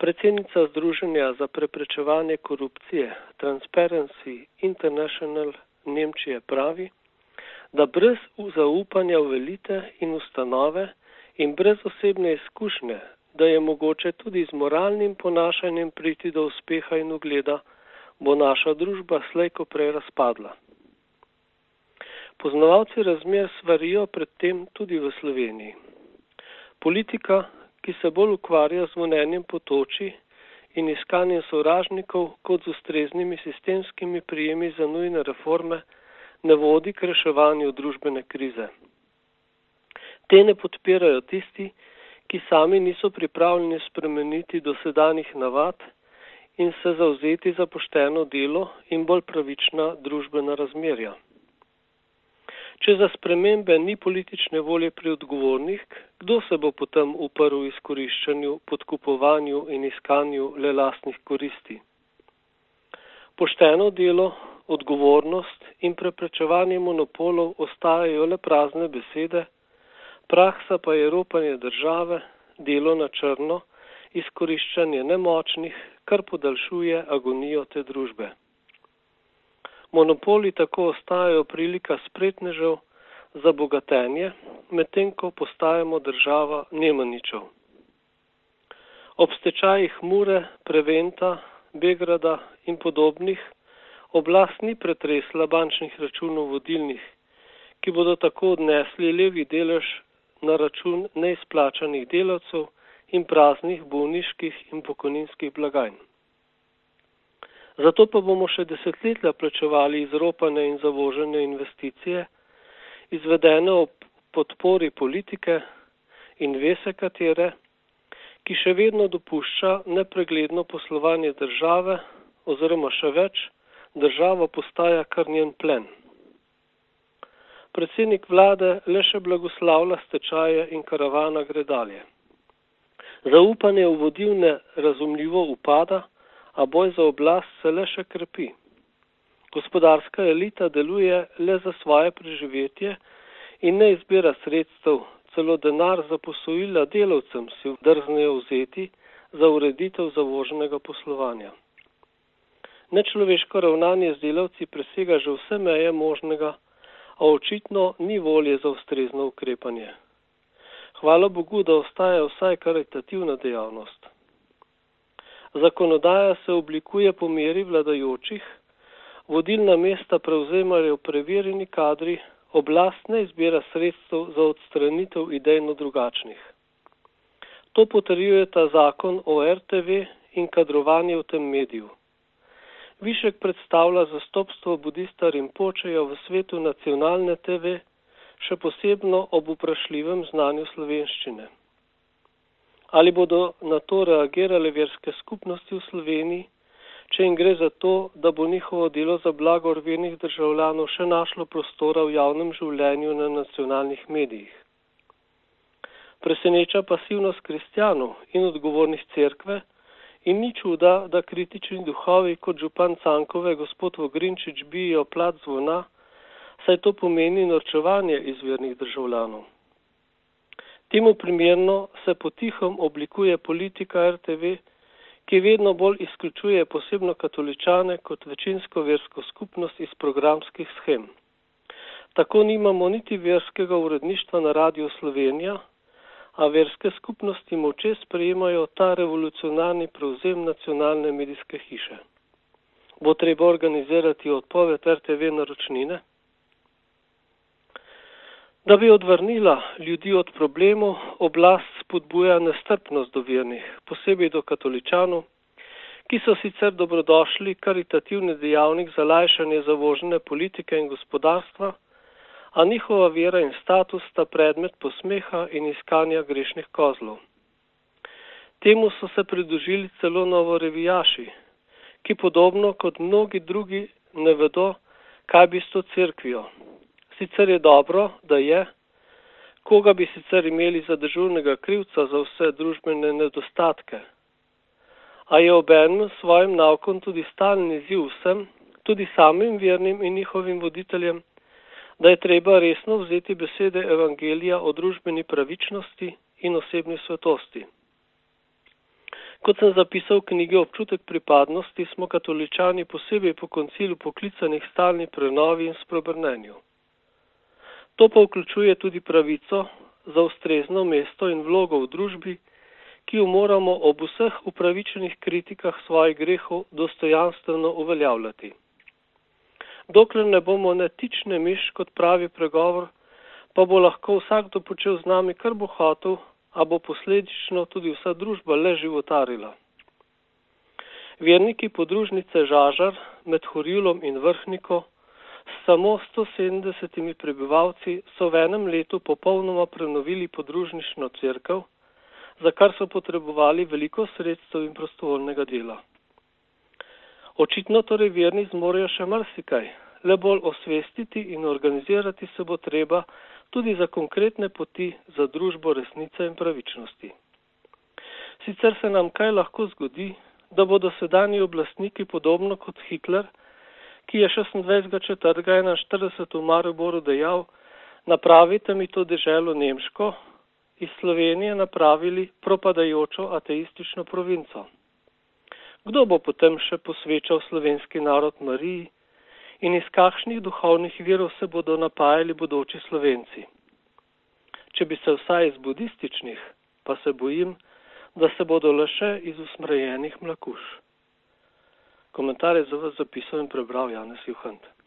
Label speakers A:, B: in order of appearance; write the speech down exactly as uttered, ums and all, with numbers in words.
A: Predsednica Združenja za preprečevanje korupcije Transparency International Nemčije pravi, da brez zaupanja v elite in ustanove in brez osebne izkušnje, da je mogoče tudi z moralnim ponašanjem priti do uspeha in ugleda, bo naša družba slej ko prej razpadla. Poznavalci razmer svarijo pred tem tudi v Sloveniji. Politika, ki se bolj ukvarja z zvonjenjem potoči in iskanjem sovražnikov kot z ustreznimi sistemskimi prijemi za nujne reforme, ne vodi k reševanju družbene krize. Te ne podpirajo tisti, ki sami niso pripravljeni spremeniti dosedanjih navad in se zavzeti za pošteno delo in bolj pravična družbena razmerja. Če za spremembe ni politične volje pri odgovornih, kdo se bo potem uprl izkoriščanju, podkupovanju in iskanju le lastnih koristi? Pošteno delo, odgovornost in preprečevanje monopolov ostajajo le prazne besede, praksa pa je ropanje države, delo na črno, izkoriščanje nemočnih, kar podaljšuje agonijo te družbe. Monopoli tako ostajajo prilika spretnežev za bogatenje, medtem ko postajamo država nemaničev. Ob stečajih Mure, Preventa, Begrada in podobnih oblast ni pretresla bančnih računov vodilnih, ki bodo tako odnesli levi delež na račun neizplačanih delavcev in praznih bolniških in pokojninskih blagajn. Zato pa bomo še desetletja plačevali izropane in zavožene investicije, izvedene ob podpori politike in ve se katere, ki še vedno dopušča nepregledno poslovanje države oziroma še več, država postaja kar njen plen. Predsednik vlade le še blagoslavlja stečaje in karavana gre dalje. Zaupanje v vodilne razumljivo upada, a boj za oblast se le še krepi. Gospodarska elita deluje le za svoje preživetje in ne izbira sredstev, celo denar za posojila delavcem si drznejo vzeti za ureditev zavoženega poslovanja. Nečloveško ravnanje z delavci presega že vse meje možnega, a očitno ni volje za ustrezno ukrepanje. Hvala Bogu, da ostaja vsaj karitativna dejavnost. Zakonodaja se oblikuje po meri vladajočih, vodilna mesta prevzemajo preverjeni kadri, oblast ne izbira sredstev za odstranitev idejno drugačnih. To potrjuje ta zakon o er te ve in kadrovanje v tem mediju. Višek predstavlja zastopstvo budista Rinpočeja v svetu nacionalne te ve, še posebno ob vprašljivem znanju slovenščine. Ali bodo na to reagirale verske skupnosti v Sloveniji, če jim gre za to, da bo njihovo delo za blago rvenih državljanov še našlo prostora v javnem življenju na nacionalnih medijih? Preseneča pasivnost kristjanov in odgovornih cerkve in ni čuda, da kritični duhovi kot župan Cankove gospod Vogrinčič bijejo plat zvona, saj to pomeni norčevanje iz vernih državljanov. Temu primerno se potihom oblikuje politika er te ve, ki vedno bolj izključuje posebno katoličane kot večinsko versko skupnost iz programskih shem. Tako nimamo niti verskega uredništva na Radiu Slovenija, a verske skupnosti moče sprejemajo ta revolucionarni prevzem nacionalne medijske hiše. Bo treba organizirati odpoved er te ve naročnine? Da bi odvrnila ljudi od problemov, oblast spodbuja nestrpnost do vernih, posebej do katoličanov, ki so sicer dobrodošli karitativni dejavnik za lajšanje zavožene politike in gospodarstva, a njihova vera in status sta predmet posmeha in iskanja grešnih kozlov. Temu so se pridružili celo novorevijaši, ki podobno kot mnogi drugi ne vedo, kaj bi s to cerkvijo. Sicer je dobro, da je, koga bi sicer imeli za dežurnega krivca za vse družbene nedostatke. A je obenem svojim naukom tudi stalni izziv vsem, tudi samim vernim in njihovim voditeljem, da je treba resno vzeti besede evangelija o družbeni pravičnosti in osebni svetosti. Kot sem zapisal v knjigi Občutek pripadnosti, smo katoličani posebej po koncilu poklicani k stalni prenovi in spreobrnenju. To pa vključuje tudi pravico za ustrezno mesto in vlogo v družbi, ki jo moramo ob vseh upravičenih kritikah svojih grehov dostojanstveno uveljavljati. Dokler ne bomo ne tič ne miš, kot pravi pregovor, pa bo lahko vsakdo počel z nami, kar bo hotel, a bo posledično tudi vsa družba le životarila. Verniki podružnice Žažar med Horjulom in Vrhniko s samo sto sedemdesetimi prebivalci so v enem letu popolnoma prenovili podružnično cerkev, za kar so potrebovali veliko sredstev in prostovoljnega dela. Očitno torej verni zmorejo še marsikaj, le bolj osvestiti in organizirati se bo treba tudi za konkretne poti za družbo resnice in pravičnosti. Sicer se nam kaj lahko zgodi, da bodo sedanji oblastniki podobno kot Hitler, ki je šestindvajsetega četrtega enainštirideset v Mariboru dejal: "Napravite mi to deželo nemško", iz Slovenije napravili propadajočo ateistično provinco. Kdo bo potem še posvečal slovenski narod Mariji in iz kakšnih duhovnih virov se bodo napajali bodoči Slovenci? Če bi se vsaj iz budističnih, pa se bojim, da se bodo le še iz usmrjenih mlakuž. Komentar je za vas zapisal in prebral Janez Juhant.